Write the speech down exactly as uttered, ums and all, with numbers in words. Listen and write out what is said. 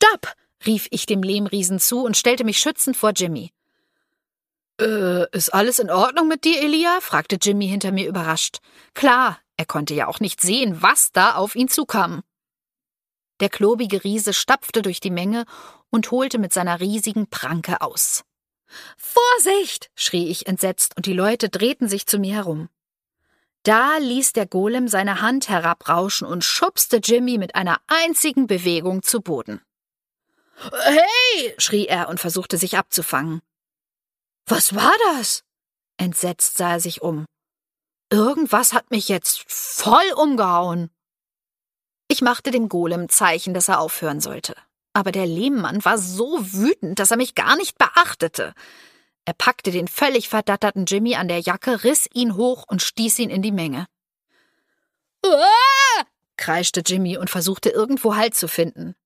Stopp! Rief ich dem Lehmriesen zu und stellte mich schützend vor Jimmy. Äh, ist alles in Ordnung mit dir, Elia? Fragte Jimmy hinter mir überrascht. Klar, er konnte ja auch nicht sehen, was da auf ihn zukam. Der klobige Riese stapfte durch die Menge und holte mit seiner riesigen Pranke aus. »Vorsicht!« schrie ich entsetzt, und die Leute drehten sich zu mir herum. Da ließ der Golem seine Hand herabrauschen und schubste Jimmy mit einer einzigen Bewegung zu Boden. »Hey!« schrie er und versuchte sich abzufangen. »Was war das?« Entsetzt sah er sich um. »Irgendwas hat mich jetzt voll umgehauen.« Ich machte dem Golem Zeichen, dass er aufhören sollte. Aber der Lehmmann war so wütend, dass er mich gar nicht beachtete. Er packte den völlig verdatterten Jimmy an der Jacke, riss ihn hoch und stieß ihn in die Menge. »Uah!« kreischte Jimmy und versuchte irgendwo Halt zu finden.